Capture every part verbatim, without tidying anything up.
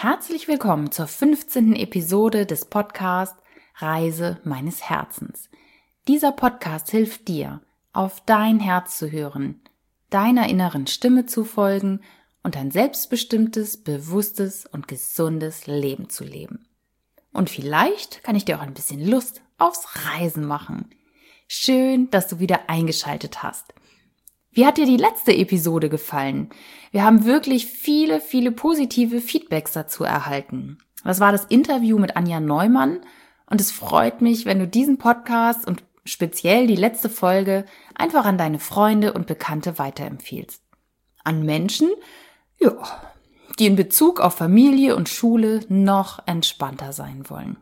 Herzlich willkommen zur fünfzehnten Episode des Podcasts Reise meines Herzens. Dieser Podcast hilft dir, auf dein Herz zu hören, deiner inneren Stimme zu folgen und ein selbstbestimmtes, bewusstes und gesundes Leben zu leben. Und vielleicht kann ich dir auch ein bisschen Lust aufs Reisen machen. Schön, dass du wieder eingeschaltet hast. Wie hat dir die letzte Episode gefallen? Wir haben wirklich viele, viele positive Feedbacks dazu erhalten. Das war das Interview mit Anja Neumann und es freut mich, wenn du diesen Podcast und speziell die letzte Folge einfach an deine Freunde und Bekannte weiterempfiehlst. An Menschen, ja, die in Bezug auf Familie und Schule noch entspannter sein wollen.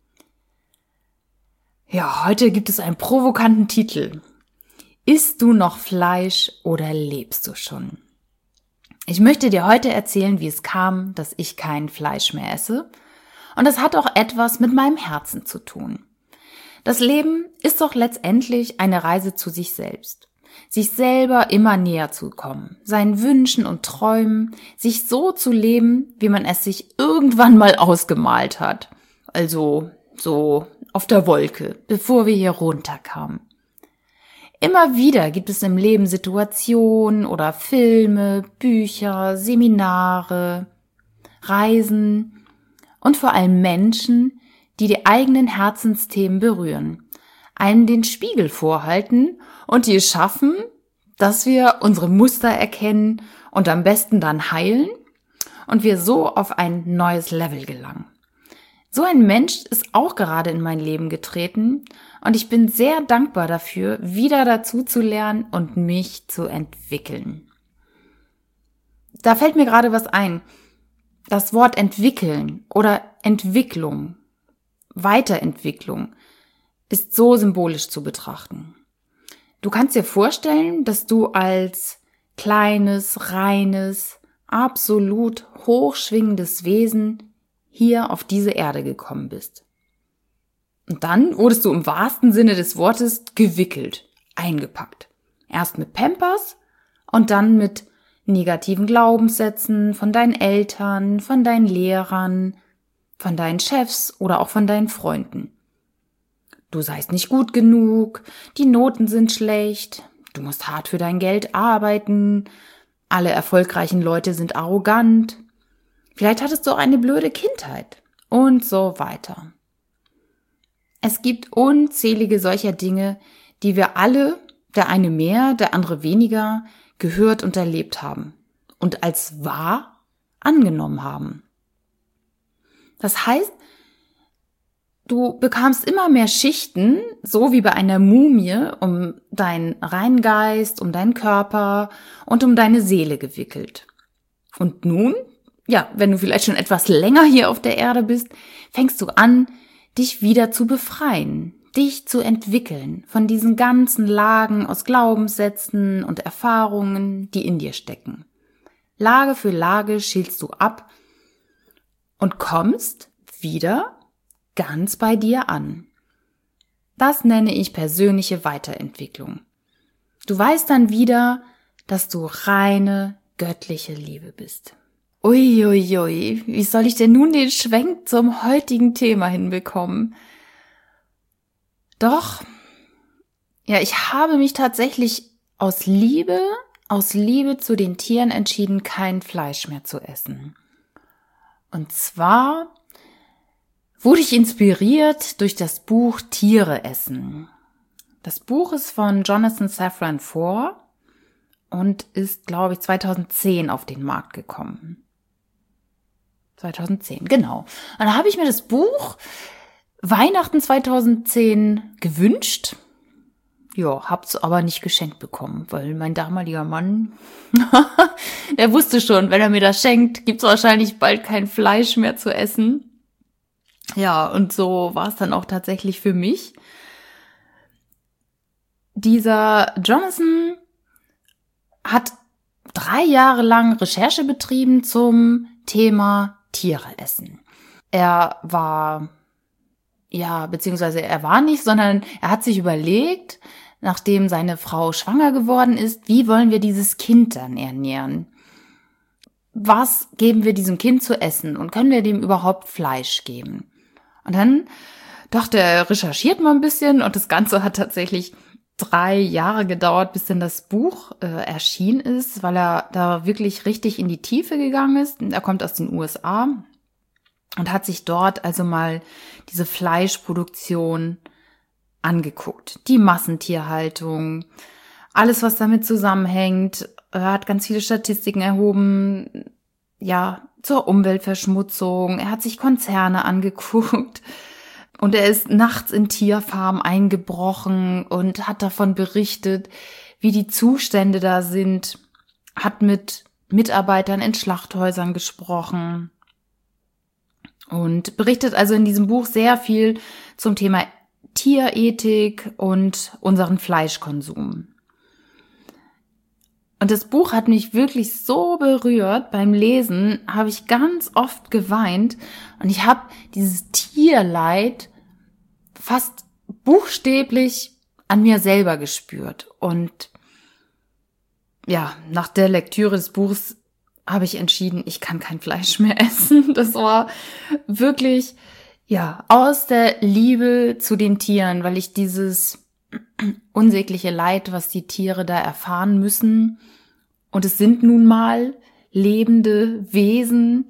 Ja, heute gibt es einen provokanten Titel. Isst du noch Fleisch oder lebst du schon? Ich möchte dir heute erzählen, wie es kam, dass ich kein Fleisch mehr esse. Und das hat auch etwas mit meinem Herzen zu tun. Das Leben ist doch letztendlich eine Reise zu sich selbst. Sich selber immer näher zu kommen, seinen Wünschen und Träumen, sich so zu leben, wie man es sich irgendwann mal ausgemalt hat. Also so auf der Wolke, bevor wir hier runterkamen. Immer wieder gibt es im Leben Situationen oder Filme, Bücher, Seminare, Reisen und vor allem Menschen, die die eigenen Herzensthemen berühren, einen den Spiegel vorhalten und die es schaffen, dass wir unsere Muster erkennen und am besten dann heilen und wir so auf ein neues Level gelangen. So ein Mensch ist auch gerade in mein Leben getreten und ich bin sehr dankbar dafür, wieder dazu zu lernen und mich zu entwickeln. Da fällt mir gerade was ein. Das Wort entwickeln oder Entwicklung, Weiterentwicklung ist so symbolisch zu betrachten. Du kannst dir vorstellen, dass du als kleines, reines, absolut hochschwingendes Wesen hier auf diese Erde gekommen bist. Und dann wurdest du im wahrsten Sinne des Wortes gewickelt, eingepackt. Erst mit Pampers und dann mit negativen Glaubenssätzen von deinen Eltern, von deinen Lehrern, von deinen Chefs oder auch von deinen Freunden. Du seist nicht gut genug, die Noten sind schlecht, du musst hart für dein Geld arbeiten, alle erfolgreichen Leute sind arrogant. Vielleicht hattest du auch eine blöde Kindheit und so weiter. Es gibt unzählige solcher Dinge, die wir alle, der eine mehr, der andere weniger, gehört und erlebt haben und als wahr angenommen haben. Das heißt, du bekamst immer mehr Schichten, so wie bei einer Mumie, um deinen reinen Geist, um deinen Körper und um deine Seele gewickelt. Und nun, ja, wenn du vielleicht schon etwas länger hier auf der Erde bist, fängst du an, dich wieder zu befreien, dich zu entwickeln von diesen ganzen Lagen aus Glaubenssätzen und Erfahrungen, die in dir stecken. Lage für Lage schälst du ab und kommst wieder ganz bei dir an. Das nenne ich persönliche Weiterentwicklung. Du weißt dann wieder, dass du reine, göttliche Liebe bist. Uiuiui, ui, wie soll ich denn nun den Schwenk zum heutigen Thema hinbekommen? Doch, ja, ich habe mich tatsächlich aus Liebe, aus Liebe zu den Tieren entschieden, kein Fleisch mehr zu essen. Und zwar wurde ich inspiriert durch das Buch Tiere essen. Das Buch ist von Jonathan Safran Foer und ist, glaube ich, zweitausendzehn auf den Markt gekommen. zweitausendzehn, genau. Und da habe ich mir das Buch Weihnachten zweitausendzehn gewünscht. Ja, hab's aber nicht geschenkt bekommen, weil mein damaliger Mann, der wusste schon, wenn er mir das schenkt, gibt's wahrscheinlich bald kein Fleisch mehr zu essen. Ja, und so war es dann auch tatsächlich für mich. Dieser Jonathan hat drei Jahre lang Recherche betrieben zum Thema Tiere essen. Er war, ja, beziehungsweise er war nicht, sondern er hat sich überlegt, nachdem seine Frau schwanger geworden ist, wie wollen wir dieses Kind dann ernähren? was geben wir diesem Kind zu essen und können wir dem überhaupt Fleisch geben? Und dann dachte er, recherchiert mal ein bisschen und das Ganze hat tatsächlich drei Jahre gedauert, bis denn das Buch äh, erschienen ist, weil er da wirklich richtig in die Tiefe gegangen ist. Er kommt aus den U S A und hat sich dort also mal diese Fleischproduktion angeguckt. Die Massentierhaltung, alles, was damit zusammenhängt. Er hat ganz viele Statistiken erhoben, ja, zur Umweltverschmutzung. Er hat sich Konzerne angeguckt. Und er ist nachts in Tierfarmen eingebrochen und hat davon berichtet, wie die Zustände da sind, hat mit Mitarbeitern in Schlachthäusern gesprochen und berichtet also in diesem Buch sehr viel zum Thema Tierethik und unseren Fleischkonsum. Und das Buch hat mich wirklich so berührt. Beim Lesen habe ich ganz oft geweint und ich habe dieses Tierleid fast buchstäblich an mir selber gespürt. Und ja, nach der Lektüre des Buchs habe ich entschieden, ich kann kein Fleisch mehr essen. Das war wirklich, ja, aus der Liebe zu den Tieren, weil ich dieses unsägliche Leid, was die Tiere da erfahren müssen. Und es sind nun mal lebende Wesen,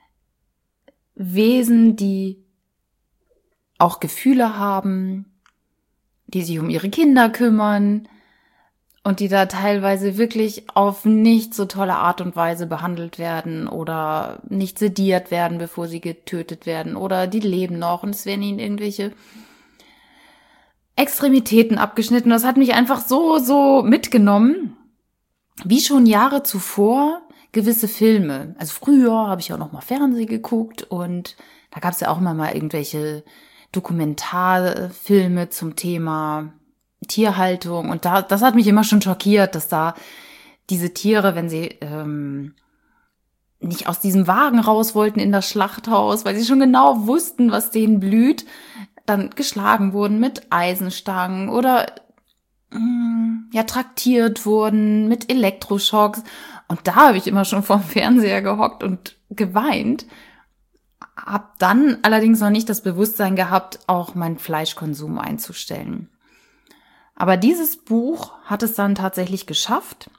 Wesen, die auch Gefühle haben, die sich um ihre Kinder kümmern und die da teilweise wirklich auf nicht so tolle Art und Weise behandelt werden oder nicht sediert werden, bevor sie getötet werden, oder die leben noch und es werden ihnen irgendwelche Extremitäten abgeschnitten. Das hat mich einfach so, so mitgenommen, wie schon Jahre zuvor gewisse Filme. Also früher habe ich auch noch mal Fernsehen geguckt und da gab es ja auch immer mal irgendwelche Dokumentarfilme zum Thema Tierhaltung. Und da, das hat mich immer schon schockiert, dass da diese Tiere, wenn sie ähm, nicht aus diesem Wagen raus wollten in das Schlachthaus, weil sie schon genau wussten, was denen blüht, dann geschlagen wurden mit Eisenstangen oder mh, ja traktiert wurden mit Elektroschocks. Und da habe ich immer schon vorm Fernseher gehockt und geweint. Hab dann allerdings noch nicht das Bewusstsein gehabt, auch meinen Fleischkonsum einzustellen. Aber dieses Buch hat es dann tatsächlich geschafft,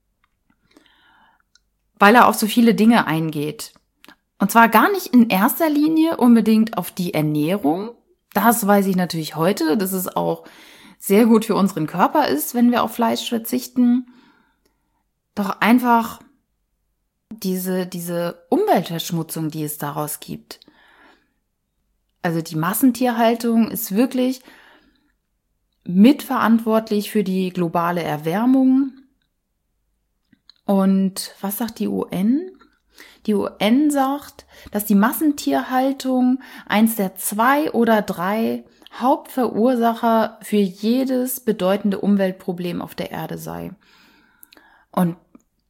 weil er auf so viele Dinge eingeht. Und zwar gar nicht in erster Linie unbedingt auf die Ernährung. Das weiß ich natürlich heute, dass es auch sehr gut für unseren Körper ist, wenn wir auf Fleisch verzichten. Doch einfach diese, diese Umweltverschmutzung, die es daraus gibt. Also die Massentierhaltung ist wirklich mitverantwortlich für die globale Erwärmung. Und was sagt die U N? Die U N sagt, dass die Massentierhaltung eins der zwei oder drei Hauptverursacher für jedes bedeutende Umweltproblem auf der Erde sei. Und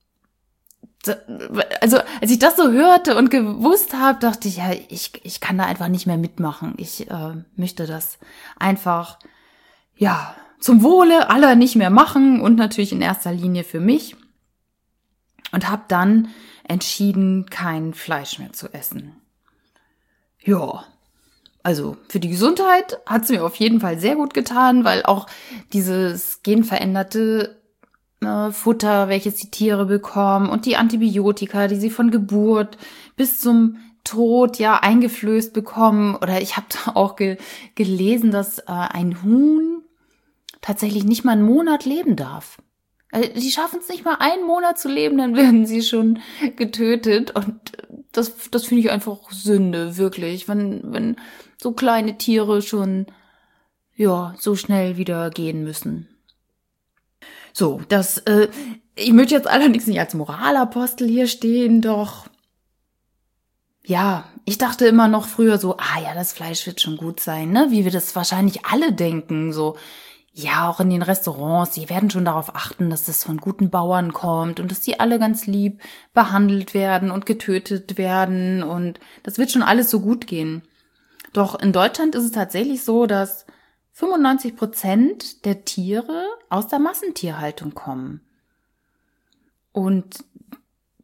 also als ich das so hörte und gewusst habe, dachte ich, ja, ich, ich kann da einfach nicht mehr mitmachen. Ich äh, möchte das einfach, ja, zum Wohle aller nicht mehr machen und natürlich in erster Linie für mich. Und habe dann entschieden, kein Fleisch mehr zu essen. Ja, also für die Gesundheit hat es mir auf jeden Fall sehr gut getan, weil auch dieses genveränderte äh, Futter, welches die Tiere bekommen und die Antibiotika, die sie von Geburt bis zum Tod ja eingeflößt bekommen. Oder ich habe da auch ge- gelesen, dass äh, ein Huhn tatsächlich nicht mal einen Monat leben darf. Die schaffen es nicht mal einen Monat zu leben, dann werden sie schon getötet. Und das, das finde ich einfach Sünde, wirklich. Wenn, wenn so kleine Tiere schon, ja, so schnell wieder gehen müssen. So, das, äh, ich möchte jetzt allerdings nicht als Moralapostel hier stehen, doch, ja, ich dachte immer noch früher so, ah ja, das Fleisch wird schon gut sein, ne? Wie wir das wahrscheinlich alle denken, so. Ja, auch in den Restaurants, die werden schon darauf achten, dass das von guten Bauern kommt und dass die alle ganz lieb behandelt werden und getötet werden und das wird schon alles so gut gehen. Doch in Deutschland ist es tatsächlich so, dass fünfundneunzig Prozent der Tiere aus der Massentierhaltung kommen. Und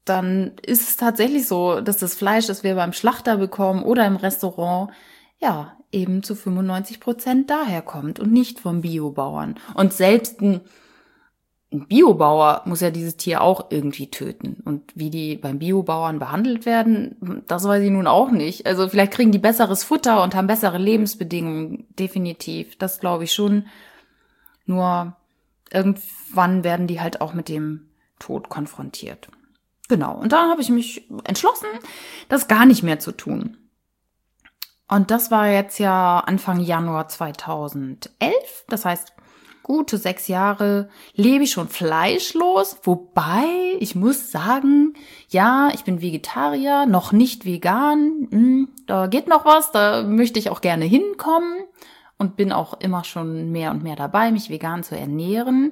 dann ist es tatsächlich so, dass das Fleisch, das wir beim Schlachter bekommen oder im Restaurant, ja, eben zu fünfundneunzig Prozent daher kommt und nicht vom Biobauern. Und selbst ein, ein Biobauer muss ja dieses Tier auch irgendwie töten. Und wie die beim Biobauern behandelt werden, das weiß ich nun auch nicht. Also vielleicht kriegen die besseres Futter und haben bessere Lebensbedingungen, definitiv. Das glaube ich schon. Nur irgendwann werden die halt auch mit dem Tod konfrontiert. Genau, und da habe ich mich entschlossen, das gar nicht mehr zu tun. Und das war jetzt ja Anfang Januar zweitausendelf. Das heißt, gute sechs Jahre lebe ich schon fleischlos. Wobei, ich muss sagen, ja, ich bin Vegetarier, noch nicht vegan. Hm, da geht noch was, da möchte ich auch gerne hinkommen. Und bin auch immer schon mehr und mehr dabei, mich vegan zu ernähren.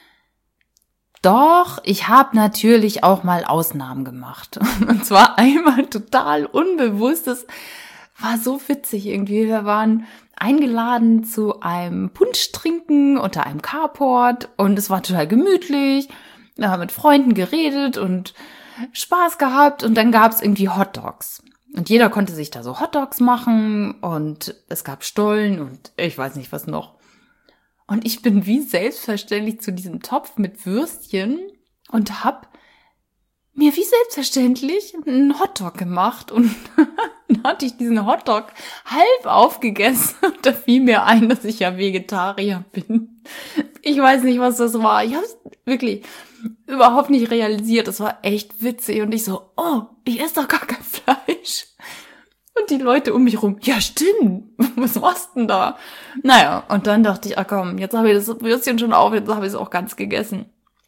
Doch, ich habe natürlich auch mal Ausnahmen gemacht. Und zwar einmal total unbewusst. Das war so witzig irgendwie. Wir waren eingeladen zu einem Punsch trinken unter einem Carport und es war total gemütlich. Wir haben mit Freunden geredet und Spaß gehabt und dann gab es irgendwie Hotdogs. Und jeder konnte sich da so Hotdogs machen und es gab Stollen und ich weiß nicht was noch. Und ich bin wie selbstverständlich zu diesem Topf mit Würstchen und hab mir wie selbstverständlich einen Hotdog gemacht. Und dann hatte ich diesen Hotdog halb aufgegessen. Und da fiel mir ein, dass ich ja Vegetarier bin. Ich weiß nicht, was das war. Ich habe es wirklich überhaupt nicht realisiert. Das war echt witzig. Und ich so, oh, ich esse doch gar kein Fleisch. Und die Leute um mich rum, ja stimmt, was machst denn da? Naja, und dann dachte ich, ah komm, jetzt habe ich das Würstchen schon auf, jetzt habe ich es auch ganz gegessen.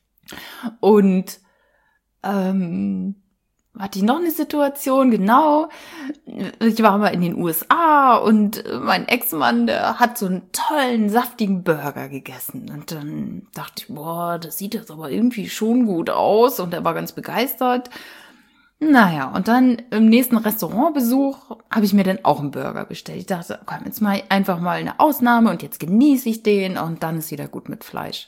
Und ähm, hatte ich noch eine Situation, genau, ich war mal in den U S A und mein Ex-Mann, der hat so einen tollen, saftigen Burger gegessen. Und dann dachte ich, boah, das sieht jetzt aber irgendwie schon gut aus und er war ganz begeistert. Naja, und dann im nächsten Restaurantbesuch habe ich mir dann auch einen Burger bestellt. Ich dachte, komm, jetzt mal einfach mal eine Ausnahme und jetzt genieße ich den und dann ist wieder gut mit Fleisch.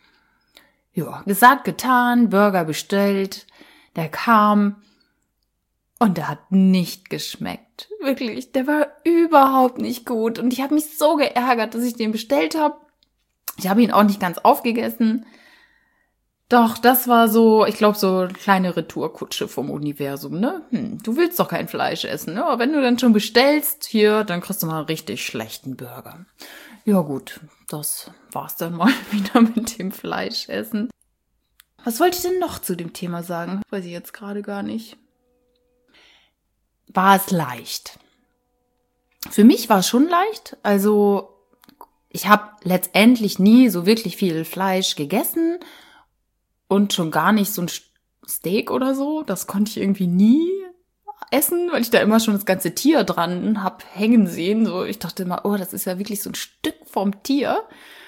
Ja, gesagt, getan, Burger bestellt, der kam und der hat nicht geschmeckt. Wirklich, der war überhaupt nicht gut und ich habe mich so geärgert, dass ich den bestellt habe. Ich habe ihn auch nicht ganz aufgegessen. Doch, das war so, ich glaube, so eine kleine Retourkutsche vom Universum, ne? Hm, du willst doch kein Fleisch essen, ne? Aber wenn du dann schon bestellst, hier, dann kriegst du mal einen richtig schlechten Burger. Ja gut, das war's dann mal wieder mit dem Fleischessen. Was wollte ich denn noch zu dem Thema sagen? Weiß ich jetzt gerade gar nicht. War es leicht? Für mich war es schon leicht. Also, ich habe letztendlich nie so wirklich viel Fleisch gegessen. Und schon gar nicht so ein Steak oder so. Das konnte ich irgendwie nie essen, weil ich da immer schon das ganze Tier dran hab hängen sehen. So, ich dachte immer, oh, das ist ja wirklich so ein Stück vom Tier.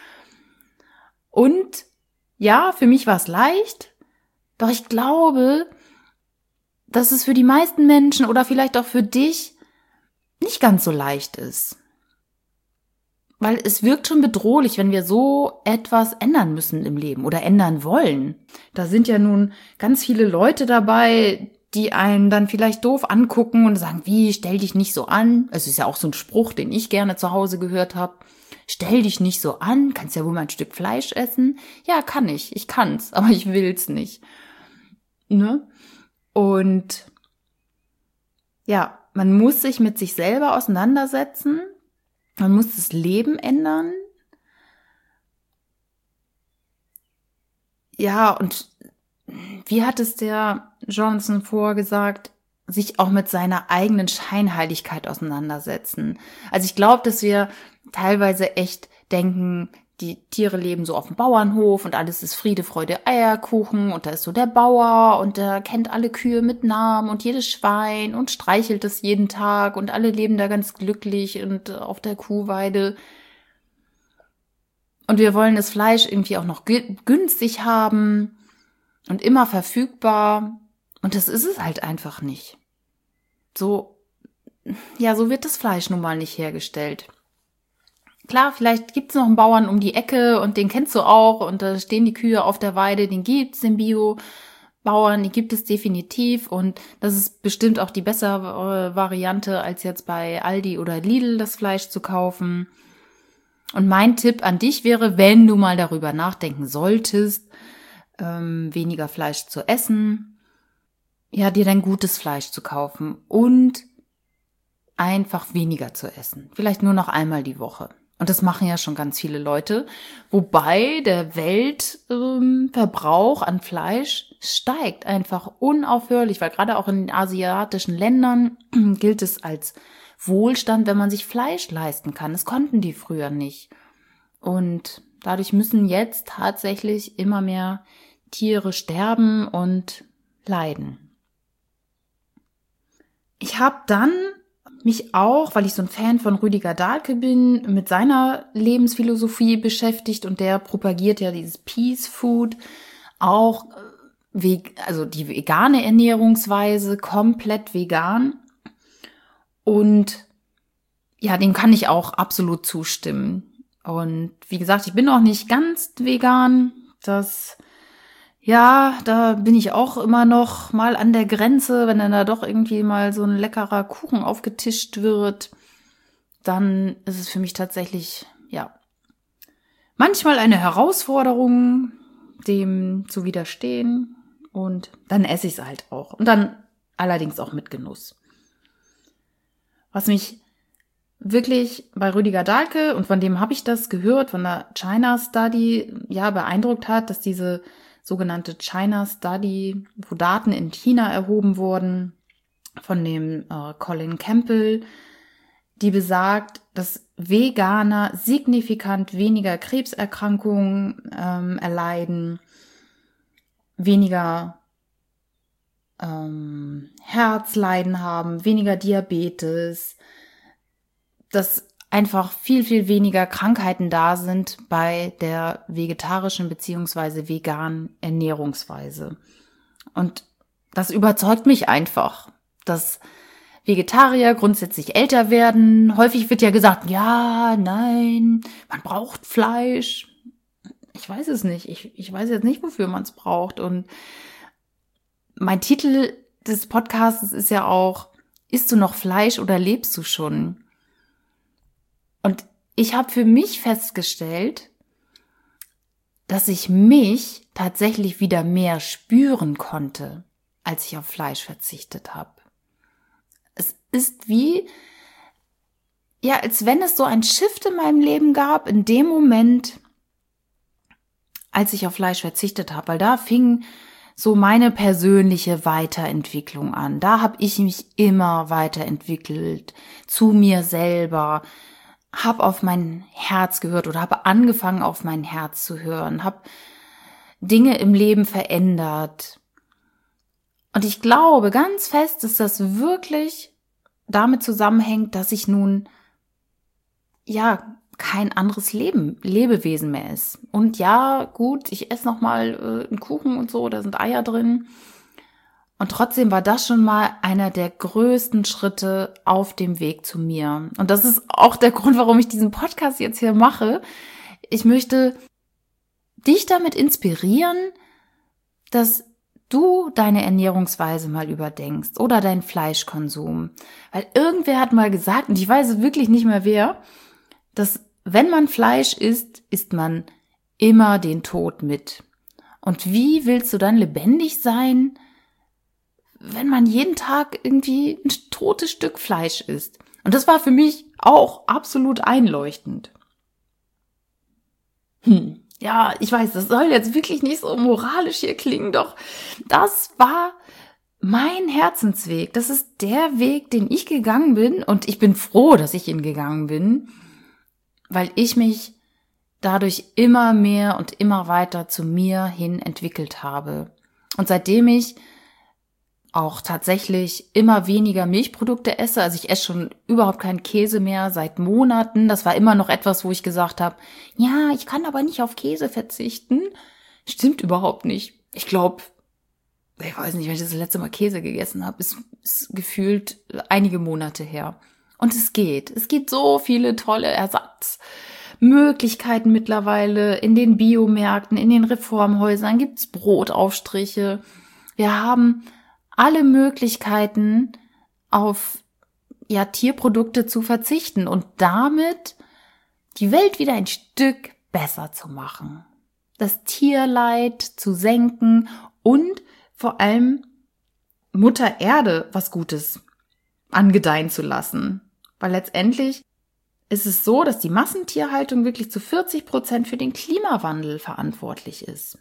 Und ja, für mich war es leicht. Doch ich glaube, dass es für die meisten Menschen oder vielleicht auch für dich nicht ganz so leicht ist. Weil es wirkt schon bedrohlich, wenn wir so etwas ändern müssen im Leben oder ändern wollen. Da sind ja nun ganz viele Leute dabei, die einen dann vielleicht doof angucken und sagen, wie, stell dich nicht so an. Es ist ja auch so ein Spruch, den ich gerne zu Hause gehört habe. Stell dich nicht so an, kannst ja wohl mal ein Stück Fleisch essen. Ja, kann ich, ich kann's, aber ich will's nicht. Ne? Und ja, man muss sich mit sich selber auseinandersetzen. Man muss das Leben ändern. Ja, und wie hat es der Johnson vorgesagt, sich auch mit seiner eigenen Scheinheiligkeit auseinandersetzen. Also ich glaube, dass wir teilweise echt denken, die Tiere leben so auf dem Bauernhof und alles ist Friede, Freude, Eierkuchen und da ist so der Bauer und der kennt alle Kühe mit Namen und jedes Schwein und streichelt es jeden Tag und alle leben da ganz glücklich und auf der Kuhweide. Und wir wollen das Fleisch irgendwie auch noch günstig haben und immer verfügbar. Und das ist es halt einfach nicht. So, ja, so wird das Fleisch nun mal nicht hergestellt. Klar, vielleicht gibt's noch einen Bauern um die Ecke und den kennst du auch und da stehen die Kühe auf der Weide, den gibt's, den Biobauern Bauern, die gibt es definitiv und das ist bestimmt auch die bessere Variante, als jetzt bei Aldi oder Lidl das Fleisch zu kaufen. Und mein Tipp an dich wäre, wenn du mal darüber nachdenken solltest, ähm, weniger Fleisch zu essen, ja, dir dann gutes Fleisch zu kaufen und einfach weniger zu essen. Vielleicht nur noch einmal die Woche. Und das machen ja schon ganz viele Leute, wobei der Weltverbrauch ähm, an Fleisch steigt einfach unaufhörlich, weil gerade auch in den asiatischen Ländern gilt es als Wohlstand, wenn man sich Fleisch leisten kann. Das konnten die früher nicht. Und dadurch müssen jetzt tatsächlich immer mehr Tiere sterben und leiden. Ich habe dann mich auch, weil ich so ein Fan von Rüdiger Dahlke bin, mit seiner Lebensphilosophie beschäftigt und der propagiert ja dieses Peace Food, auch also die vegane Ernährungsweise, komplett vegan. Und ja, dem kann ich auch absolut zustimmen. Und wie gesagt, ich bin noch nicht ganz vegan. Das, ja, da bin ich auch immer noch mal an der Grenze, wenn dann da doch irgendwie mal so ein leckerer Kuchen aufgetischt wird, dann ist es für mich tatsächlich, ja, manchmal eine Herausforderung, dem zu widerstehen. Und dann esse ich es halt auch. Und dann allerdings auch mit Genuss. Was mich wirklich bei Rüdiger Dahlke, und von dem habe ich das gehört, von der China Study, ja, beeindruckt hat, dass diese sogenannte China Study, wo Daten in China erhoben wurden, von dem äh, Colin Campbell, die besagt, dass Veganer signifikant weniger Krebserkrankungen ähm, erleiden, weniger ähm, Herzleiden haben, weniger Diabetes, dass einfach viel, viel weniger Krankheiten da sind bei der vegetarischen beziehungsweise veganen Ernährungsweise. Und das überzeugt mich einfach, dass Vegetarier grundsätzlich älter werden. Häufig wird ja gesagt, ja, nein, man braucht Fleisch. Ich weiß es nicht. Ich, ich weiß jetzt nicht, wofür man es braucht. Und mein Titel des Podcasts ist ja auch, isst du noch Fleisch oder lebst du schon? Und ich habe für mich festgestellt, dass ich mich tatsächlich wieder mehr spüren konnte, als ich auf Fleisch verzichtet habe. Es ist wie, ja, als wenn es so ein Shift in meinem Leben gab, in dem Moment, als ich auf Fleisch verzichtet habe, weil da fing so meine persönliche Weiterentwicklung an. Da habe ich mich immer weiterentwickelt, zu mir selber, habe auf mein Herz gehört oder habe angefangen, auf mein Herz zu hören, habe Dinge im Leben verändert. Und ich glaube ganz fest, dass das wirklich damit zusammenhängt, dass ich nun, ja, kein anderes Leben, Lebewesen mehr ist. Und ja, gut, ich esse noch mal äh, einen Kuchen und so, da sind Eier drin. Und trotzdem war das schon mal einer der größten Schritte auf dem Weg zu mir. Und das ist auch der Grund, warum ich diesen Podcast jetzt hier mache. Ich möchte dich damit inspirieren, dass du deine Ernährungsweise mal überdenkst oder deinen Fleischkonsum. Weil irgendwer hat mal gesagt, und ich weiß wirklich nicht mehr wer, dass wenn man Fleisch isst, isst man immer den Tod mit. Und wie willst du dann lebendig sein, wenn man jeden Tag irgendwie ein totes Stück Fleisch isst? Und das war für mich auch absolut einleuchtend. Hm, ja, ich weiß, das soll jetzt wirklich nicht so moralisch hier klingen, doch das war mein Herzensweg. Das ist der Weg, den ich gegangen bin, und ich bin froh, dass ich ihn gegangen bin, weil ich mich dadurch immer mehr und immer weiter zu mir hin entwickelt habe. Und seitdem ich auch tatsächlich immer weniger Milchprodukte esse, also ich esse schon überhaupt keinen Käse mehr seit Monaten, das war immer noch etwas, wo ich gesagt habe, ja, ich kann aber nicht auf Käse verzichten. Stimmt überhaupt nicht. Ich glaube, ich weiß nicht, wenn ich das letzte Mal Käse gegessen habe, ist, ist gefühlt einige Monate her. Und es geht. Es gibt so viele tolle Ersatzmöglichkeiten mittlerweile. In den Biomärkten, in den Reformhäusern gibt's Brotaufstriche. Wir haben alle Möglichkeiten, auf ja, Tierprodukte zu verzichten und damit die Welt wieder ein Stück besser zu machen. Das Tierleid zu senken und vor allem Mutter Erde was Gutes angedeihen zu lassen. Weil letztendlich ist es so, dass die Massentierhaltung wirklich zu vierzig Prozent für den Klimawandel verantwortlich ist.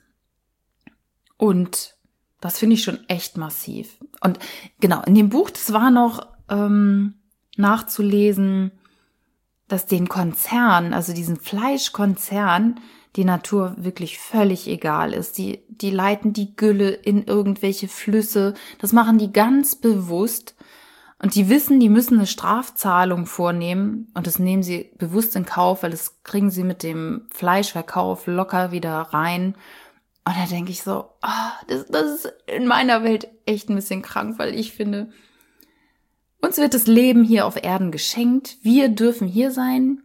Und das finde ich schon echt massiv. Und genau, in dem Buch, das war noch ähm, nachzulesen, dass den Konzern, also diesen Fleischkonzern, die Natur wirklich völlig egal ist. Die, die leiten die Gülle in irgendwelche Flüsse. Das machen die ganz bewusst. Und die wissen, die müssen eine Strafzahlung vornehmen. Und das nehmen sie bewusst in Kauf, weil das kriegen sie mit dem Fleischverkauf locker wieder rein. Und da denke ich so, ah, das, das ist in meiner Welt echt ein bisschen krank, weil ich finde, uns wird das Leben hier auf Erden geschenkt. Wir dürfen hier sein.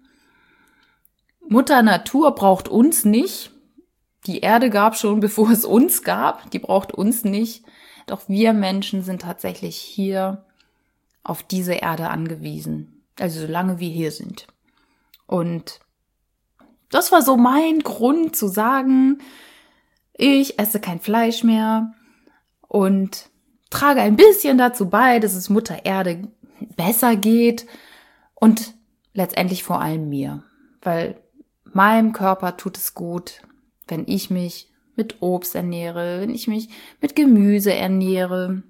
Mutter Natur braucht uns nicht. Die Erde gab schon, bevor es uns gab. Die braucht uns nicht. Doch wir Menschen sind tatsächlich hier auf diese Erde angewiesen. Also solange wir hier sind. Und das war so mein Grund zu sagen, ich esse kein Fleisch mehr und trage ein bisschen dazu bei, dass es Mutter Erde besser geht und letztendlich vor allem mir, weil meinem Körper tut es gut, wenn ich mich mit Obst ernähre, wenn ich mich mit Gemüse ernähre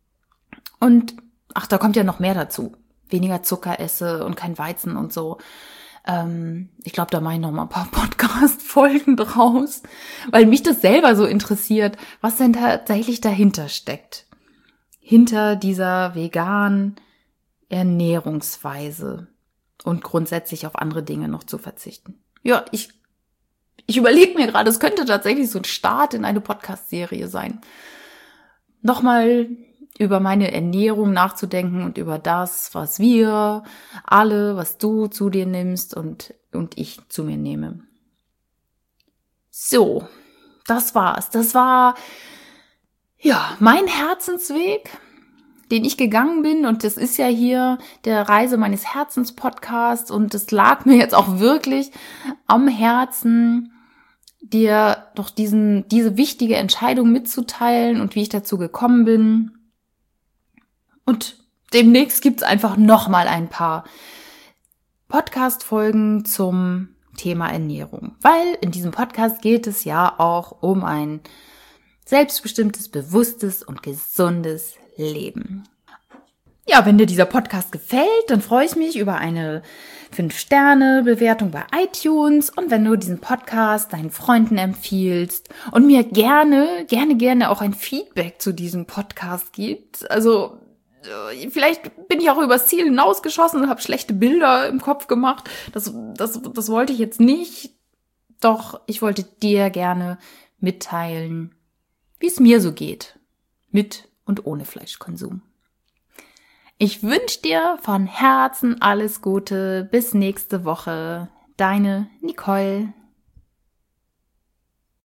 und ach, da kommt ja noch mehr dazu, weniger Zucker esse und kein Weizen und so. Ähm, ich glaube, da mache ich noch mal ein paar Podcast-Folgen draus, weil mich das selber so interessiert, was denn tatsächlich dahinter steckt. Hinter dieser veganen Ernährungsweise und grundsätzlich auf andere Dinge noch zu verzichten. Ja, ich, ich überlege mir gerade, es könnte tatsächlich so ein Start in eine Podcast-Serie sein. Nochmal über meine Ernährung nachzudenken und über das, was wir alle, was du zu dir nimmst und, und ich zu mir nehme. So, das war's. Das war ja mein Herzensweg, den ich gegangen bin, und das ist ja hier der Reise meines Herzens Podcast, und es lag mir jetzt auch wirklich am Herzen, dir doch diesen diese wichtige Entscheidung mitzuteilen und wie ich dazu gekommen bin. Und demnächst gibt's einfach nochmal ein paar Podcast-Folgen zum Thema Ernährung, weil in diesem Podcast geht es ja auch um ein selbstbestimmtes, bewusstes und gesundes Leben. Ja, wenn dir dieser Podcast gefällt, dann freue ich mich über eine fünf Sterne Bewertung bei iTunes, und wenn du diesen Podcast deinen Freunden empfiehlst und mir gerne, gerne, gerne auch ein Feedback zu diesem Podcast gibst. Also vielleicht bin ich auch übers Ziel hinausgeschossen und habe schlechte Bilder im Kopf gemacht. Das, das, das wollte ich jetzt nicht. Doch ich wollte dir gerne mitteilen, wie es mir so geht, mit und ohne Fleischkonsum. Ich wünsche dir von Herzen alles Gute. Bis nächste Woche. Deine Nicole.